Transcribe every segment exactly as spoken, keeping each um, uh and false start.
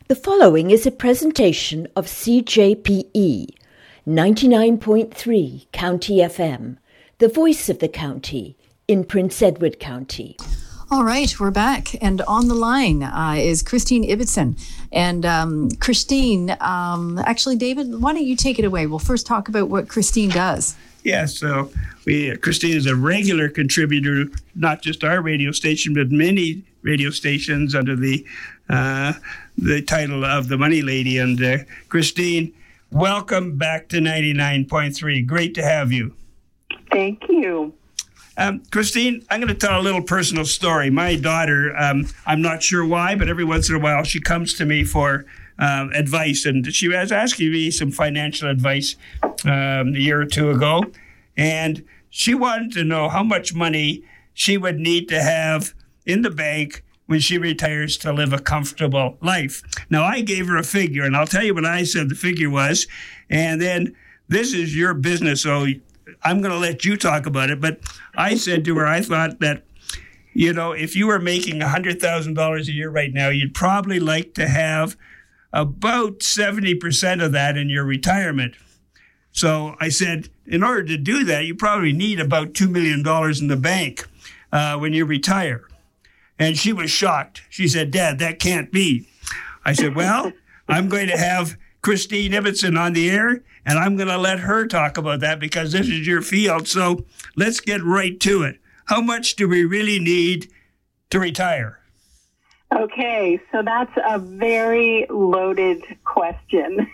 The following is a presentation of C J P E, ninety-nine point three County F M, the voice of the county in Prince Edward County. All right, we're back, and on the line uh, is Christine Ibbotson. And um, Christine, um, actually, David, why don't you take it away? We'll first talk about what Christine does. Yeah, so we, uh, Christine is a regular contributor, not just our radio station, but many radio stations under the uh, the title of the Money Lady. And uh, Christine, welcome back to ninety-nine point three. Great to have you. Thank you. Um, Christine, I'm going to tell a little personal story. My daughter, um, I'm not sure why, but every once in a while she comes to me for um, advice. And she was asking me some financial advice um, a year or two ago. And she wanted to know how much money she would need to have in the bank when she retires to live a comfortable life. Now, I gave her a figure, and I'll tell you what I said the figure was. And then this is your business, so I'm going to let you talk about it. But I said to her, I thought that, you know, if you were making one hundred thousand dollars a year right now, you'd probably like to have about seventy percent of that in your retirement. So I said, in order to do that, you probably need about two million dollars in the bank uh, when you retire. And she was shocked. She said, Dad, that can't be. I said, well, I'm going to have Christine Ibbotson on the air, and I'm going to let her talk about that because this is your field. So let's get right to it. How much do we really need to retire? Okay, so that's a very loaded question.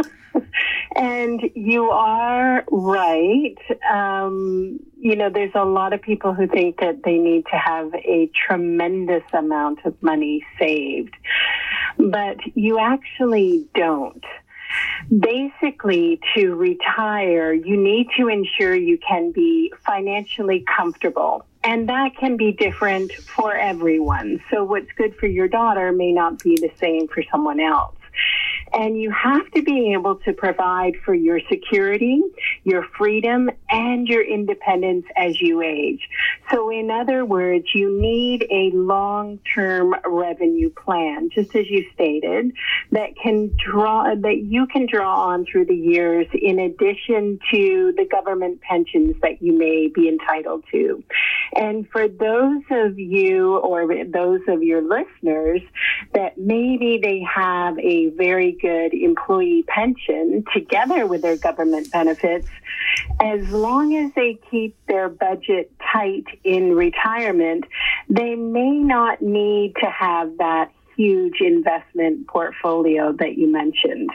And you are right. Um, you know, there's a lot of people who think that they need to have a tremendous amount of money saved, but you actually don't. Basically, to retire, you need to ensure you can be financially comfortable. And that can be different for everyone. So what's good for your daughter may not be the same for someone else. And you have to be able to provide for your security, your freedom, and your independence as you age. So in other words, you need a long-term revenue plan, just as you stated, that can draw, that you can draw on through the years in addition to the government pensions that you may be entitled to. And for those of you or those of your listeners that maybe they have a very good employee pension together with their government benefits, as long as they keep their budget tight in retirement, they may not need to have that huge investment portfolio that you mentioned.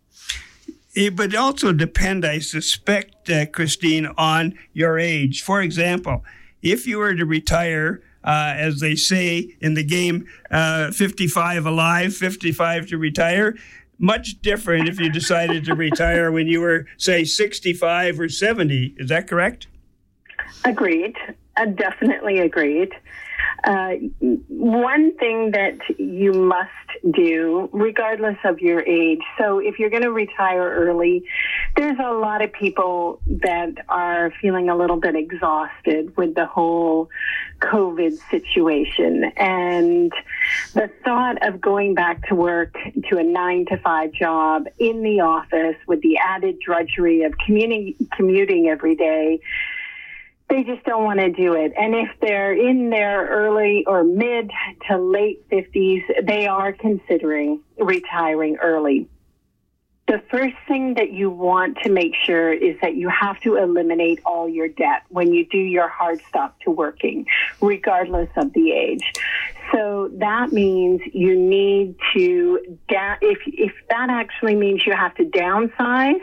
It would also depend, I suspect, uh, Christine, on your age. For example, if you were to retire, uh, as they say in the game, uh, fifty-five alive, fifty-five to retire, much different if you decided to retire when you were, say, sixty-five or seventy. Is that correct? Agreed. Uh, definitely agreed. Uh, one thing that you must do, regardless of your age, so if you're going to retire early, there's a lot of people that are feeling a little bit exhausted with the whole COVID situation. And the thought of going back to work to a nine to five job in the office with the added drudgery of commuting, commuting every day, they just don't want to do it. And if they're in their early or mid to late fifties, they are considering retiring early. The first thing that you want to make sure is that you have to eliminate all your debt when you do your hard stop to working, regardless of the age. So that means you need to, da- if, if that actually means you have to downsize,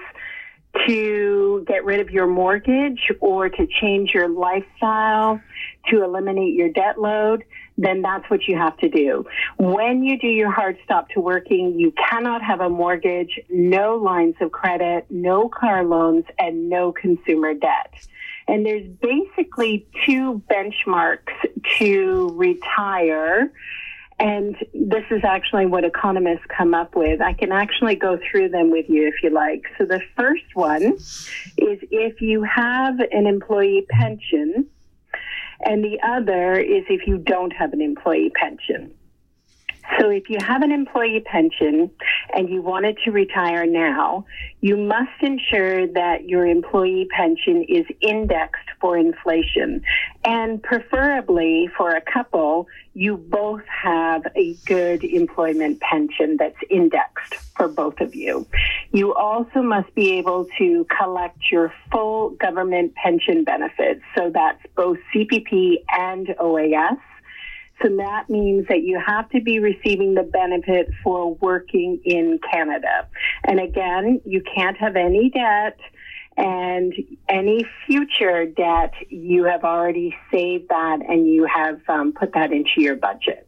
to get rid of your mortgage or to change your lifestyle, to eliminate your debt load, then that's what you have to do. When you do your hard stop to working, you cannot have a mortgage, no lines of credit, no car loans, and no consumer debt. And there's basically two benchmarks to retire. And this is actually what economists come up with. I can actually go through them with you if you like. So the first one is if you have an employee pension, and the other is if you don't have an employee pension. So if you have an employee pension and you wanted to retire now, you must ensure that your employee pension is indexed for inflation. And preferably for a couple, you both have a good employment pension that's indexed for both of you. You also must be able to collect your full government pension benefits. So that's both C P P and O A S. So that means that you have to be receiving the benefit for working in Canada. And again, you can't have any debt, and any future debt, you have already saved that and you have um, put that into your budget.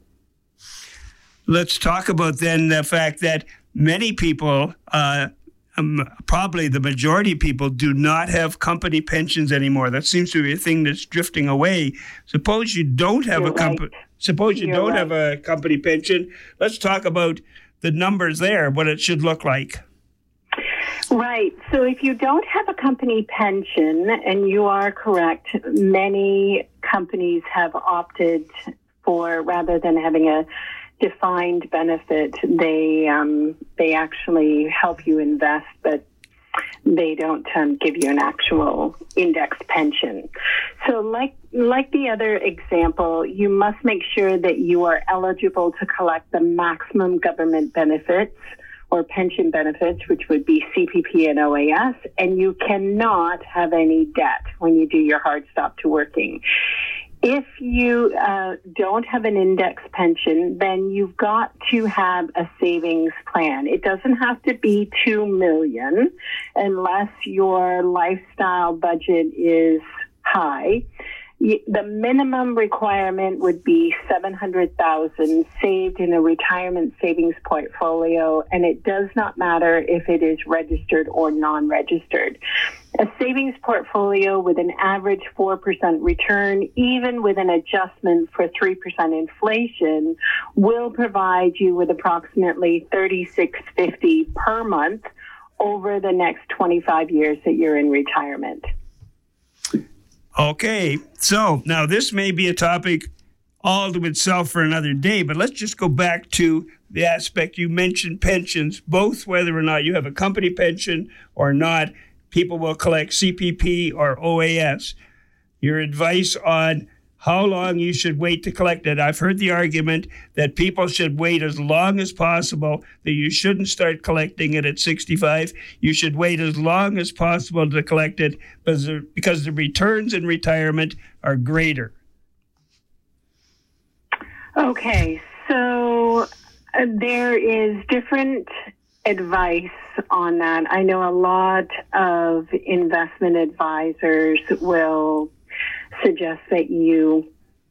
Let's talk about then the fact that many people, uh, um, probably the majority of people, do not have company pensions anymore. That seems to be a thing that's drifting away. Suppose you don't have You're a company. Right. Suppose you You're don't right. have a company pension. Let's talk about the numbers there, what it should look like. Right. So if you don't have a company pension, and you are correct, many companies have opted for, rather than having a defined benefit, they um, they actually help you invest, but they don't um, give you an actual indexed pension. So like like the other example, you must make sure that you are eligible to collect the maximum government benefits or pension benefits, which would be C P P and O A S, and you cannot have any debt when you do your hard stop to working. If you uh, don't have an index pension, then you've got to have a savings plan. It doesn't have to be two million dollars unless your lifestyle budget is high. The minimum requirement would be seven hundred thousand dollars saved in a retirement savings portfolio, and it does not matter if it is registered or non-registered. A savings portfolio with an average four percent return, even with an adjustment for three percent inflation, will provide you with approximately thirty-six fifty per month over the next twenty-five years that you're in retirement. Okay, so now this may be a topic all to itself for another day, but let's just go back to the aspect you mentioned, pensions, both whether or not you have a company pension or not, people will collect C P P or O A S. Your advice on how long you should wait to collect it. I've heard the argument that people should wait as long as possible, that you shouldn't start collecting it at sixty-five. You should wait as long as possible to collect it because the returns in retirement are greater. Okay, so uh, there is different advice on that. I know a lot of investment advisors will suggest that you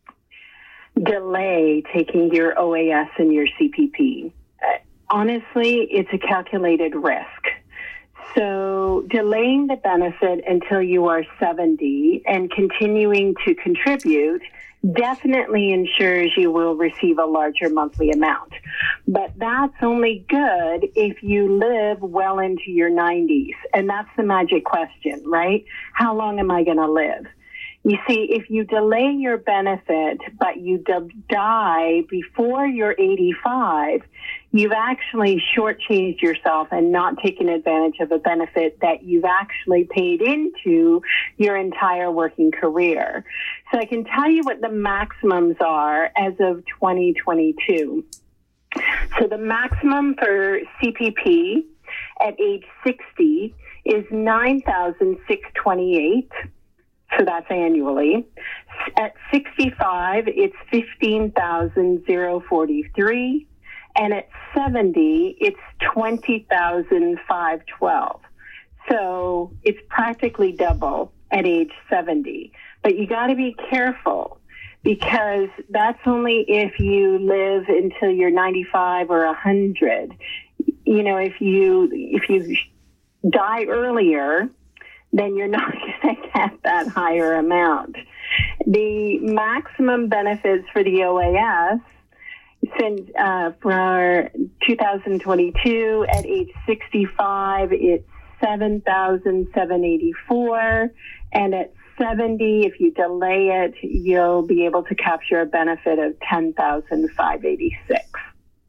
delay taking your O A S and your C P P. Uh, honestly, it's a calculated risk. So delaying the benefit until you are seventy and continuing to contribute definitely ensures you will receive a larger monthly amount. But that's only good if you live well into your nineties. And that's the magic question, right? How long am I going to live? You see, if you delay your benefit, but you d- die before you're eighty-five, you've actually shortchanged yourself and not taken advantage of a benefit that you've actually paid into your entire working career. So I can tell you what the maximums are as of twenty twenty-two. So the maximum for C P P at age sixty is nine thousand six hundred twenty-eight dollars. So that's annually. At sixty-five, it's fifteen thousand forty-three, and at seventy, it's twenty thousand five hundred twelve. So it's practically double at age seventy. But you got to be careful because that's only if you live until you're ninety-five or one hundred. You know, if you if you die earlier, then you're not going to get that higher amount. The maximum benefits for the O A S since uh, for two thousand twenty-two at age sixty-five, it's seven thousand seven hundred eighty-four, and at seventy, if you delay it, you'll be able to capture a benefit of ten thousand five hundred eighty-six.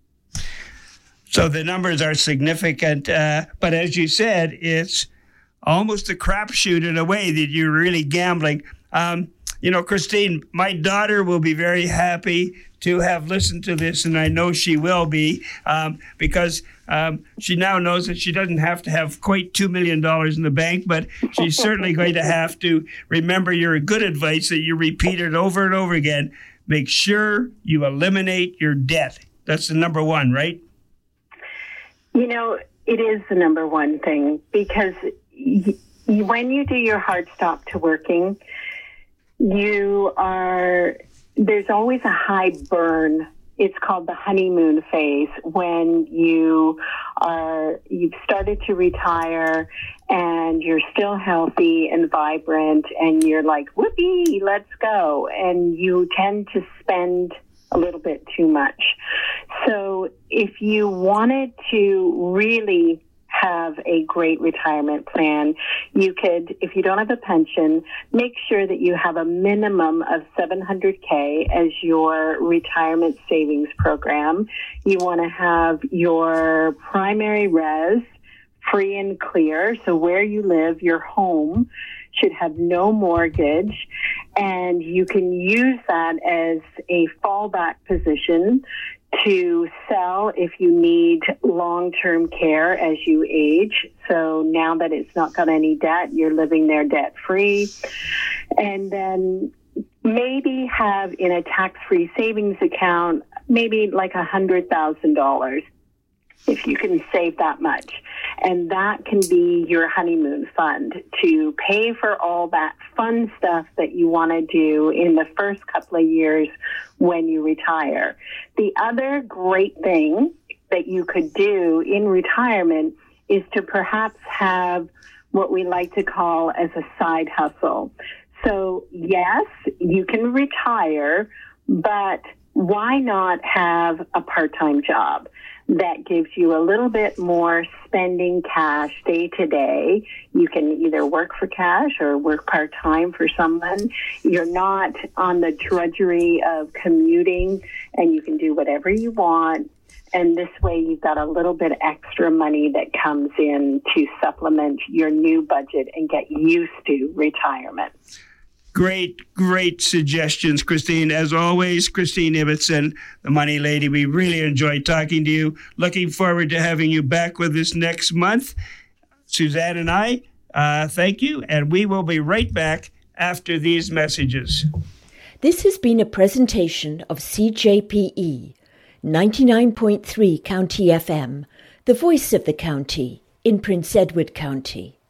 So the numbers are significant. Uh, but as you said, it's almost a crapshoot in a way that you're really gambling. Um, you know, Christine, my daughter will be very happy to have listened to this, and I know she will be, um, because um, she now knows that she doesn't have to have quite two million dollars in the bank, but she's certainly going to have to remember your good advice that you repeated over and over again. Make sure you eliminate your debt. That's the number one, right? You know, it is the number one thing, because y- when you do your hard stop to working, you are, there's always a high burn. It's called the honeymoon phase, when you are, you've started to retire and you're still healthy and vibrant and you're like, whoopee, let's go. And you tend to spend a little bit too much. So if you wanted to really have a great retirement plan, you could, if you don't have a pension, make sure that you have a minimum of seven hundred K as your retirement savings program. You want to have your primary res free and clear. So where you live, your home should have no mortgage, and you can use that as a fallback position to sell if you need long-term care as you age. So now that it's not got any debt, you're living there debt-free. And then maybe have in a tax-free savings account, maybe like one hundred thousand dollars, if you can save that much. And that can be your honeymoon fund to pay for all that fun stuff that you want to do in the first couple of years when you retire. The other great thing that you could do in retirement is to perhaps have what we like to call as a side hustle. So yes, you can retire, but why not have a part-time job that gives you a little bit more spending cash day to day? You can either work for cash or work part-time for someone. You're not on the drudgery of commuting, and you can do whatever you want. And this way you've got a little bit extra money that comes in to supplement your new budget and get used to retirement. Great, great suggestions, Christine. As always, Christine Ibbitson, the Money Lady, we really enjoyed talking to you. Looking forward to having you back with us next month. Suzanne and I, uh, thank you, and we will be right back after these messages. This has been a presentation of C J P E, ninety-nine point three County F M, the voice of the county in Prince Edward County.